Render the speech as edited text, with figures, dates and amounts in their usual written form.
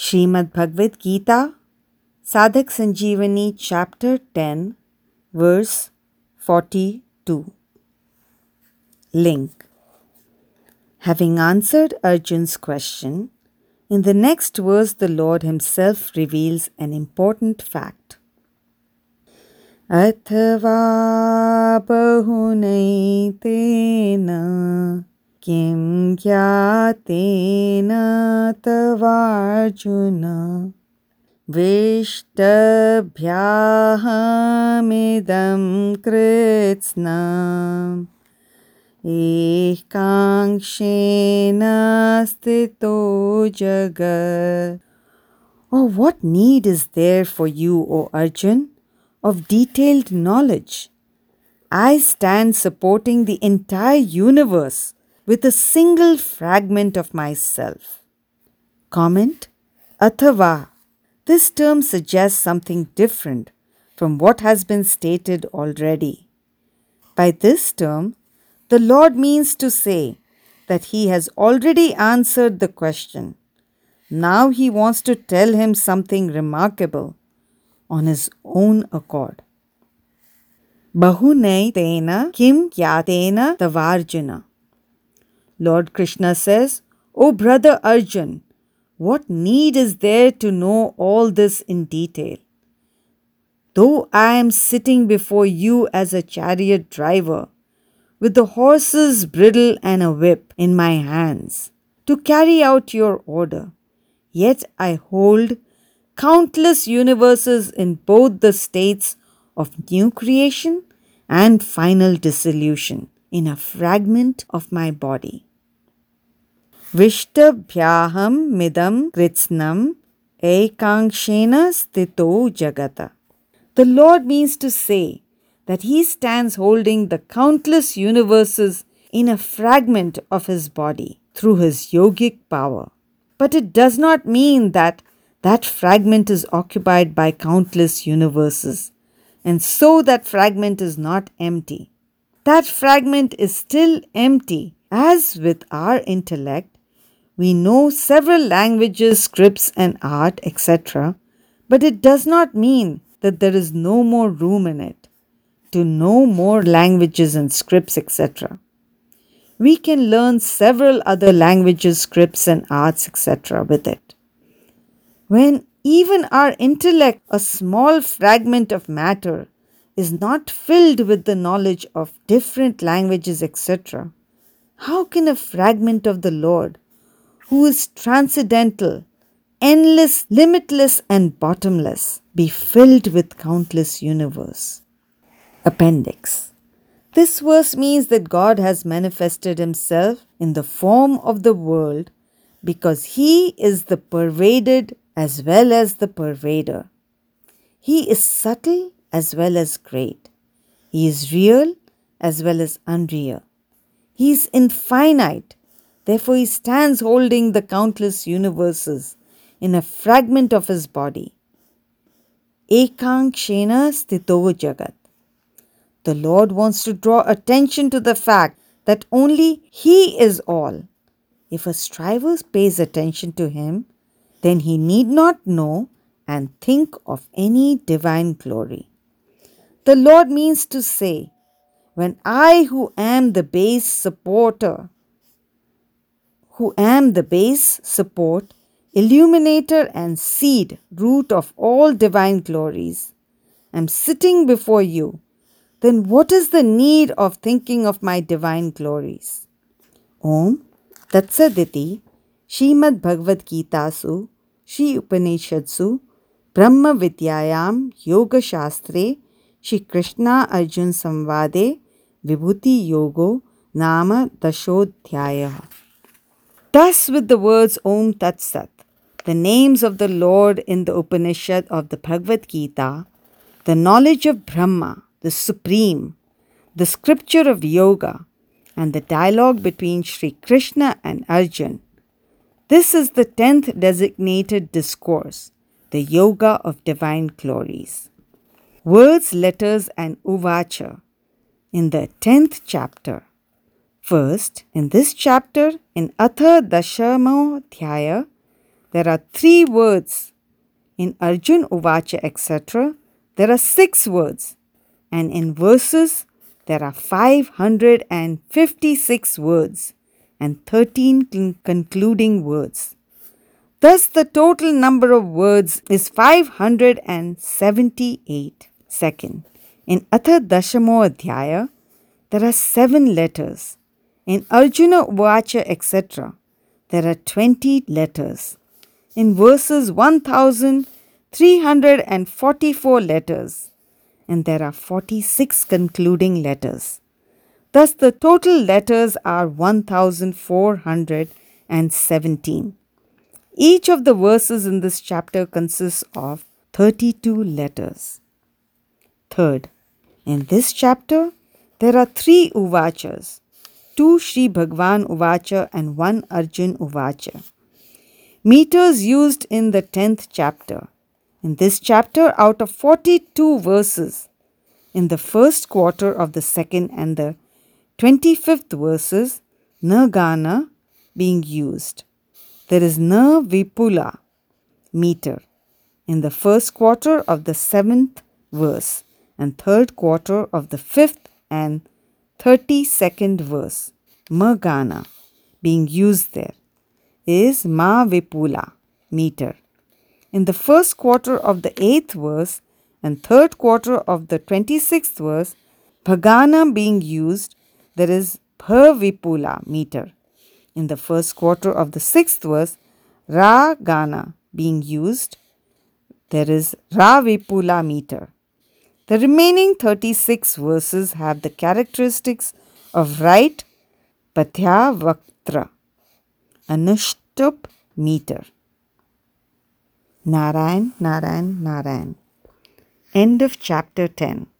Srimad Bhagavad Gita, Sadhak Sanjeevani, Chapter 10, Verse 42. Link. Having answered Arjun's question, in the next verse the Lord himself reveals an important fact. Athava bahunaitena kim gyatena tavarjuna vishtabhyahamidam kritsna ekanshena stito jagat. Oh, what need is there for you, O Arjun, of detailed knowledge? I stand supporting the entire universe with a single fragment of myself. Comment: Athava. This term suggests something different from what has been stated already. By this term, the Lord means to say that He has already answered the question. Now He wants to tell him something remarkable on His own accord. Bahunaitena kim kyatena tavarjuna. Lord Krishna says, O brother Arjun, what need is there to know all this in detail? Though I am sitting before you as a chariot driver, with the horse's bridle and a whip in my hands, to carry out your order, yet I hold countless universes in both the states of new creation and final dissolution in a fragment of my body. Vishtabhyaham midam kritsnam ekanshena stito jagata. The Lord means to say that He stands holding the countless universes in a fragment of His body through His yogic power. But it does not mean that that fragment is occupied by countless universes, and so that fragment is not empty. That fragment is still empty, as with our intellect, we know several languages, scripts, and art, etc., but it does not mean that there is no more room in it to know more languages and scripts, etc. We can learn several other languages, scripts, and arts, etc. with it. When even our intellect, a small fragment of matter, is not filled with the knowledge of different languages, etc., how can a fragment of the Lord, who is transcendental, endless, limitless, and bottomless, be filled with countless universe? Appendix. This verse means that God has manifested Himself in the form of the world because He is the pervaded as well as the pervader. He is subtle as well as great. He is real as well as unreal. He is infinite. Therefore, He stands holding the countless universes in a fragment of His body. Ekanshena stito jagat. The Lord wants to draw attention to the fact that only He is all. If a striver pays attention to Him, then he need not know and think of any divine glory. The Lord means to say, when I who am the base support, illuminator and seed, root of all divine glories, am sitting before you, then what is the need of thinking of my divine glories? Om Tatsaditi Srimad Bhagavad Gitasu Shri Upanishadsu Brahma Vidyayam Yoga Shastre Shri Krishna Arjun Samvade Vibhuti Yogo Nama Dashodhyaya. Thus, with the words Om Tat Sat, the names of the Lord in the Upanishad of the Bhagavad Gita, the knowledge of Brahma, the Supreme, the scripture of Yoga, and the dialogue between Sri Krishna and Arjun. This is the 10th designated discourse, the Yoga of Divine Glories. Words, letters, and uvacha in the 10th chapter. First, in this chapter, in Atha Dashamodhyaya, there are 3 words. In Arjun Uvacha, etc., there are 6 words. And in verses, there are 556 words and 13 concluding words. Thus, the total number of words is 578. Second, in Atha Dashamo Adhyaya, there are 7 letters. In Arjuna Uvacha, etc., there are 20 letters. In verses 1344 letters, and there are 46 concluding letters. Thus, the total letters are 1417. Each of the verses in this chapter consists of 32 letters. Third, in this chapter, there are 3 Uvachas, 2 Sri Bhagwan Uvacha and 1 Arjun Uvacha. Meters used in the 10th chapter. In this chapter, out of 42 verses, in the first quarter of the second and the 25th verses, Na Gana being used. There is Na Vipula meter in the first quarter of the 7th verse and third quarter of the 5th and 32nd verse. Ma Gana being used there is Ma Vipula meter. In the first quarter of the 8th verse and third quarter of the 26th verse, Bhagana being used, there is Bha Vipula meter. In the first quarter of the 6th verse, Ra Gana being used, there is Ra Vipula meter. The remaining 36 verses have the characteristics of right Pathya Vaktra, Anushtup meter. Narayan, Narayan, Narayan. End of chapter 10.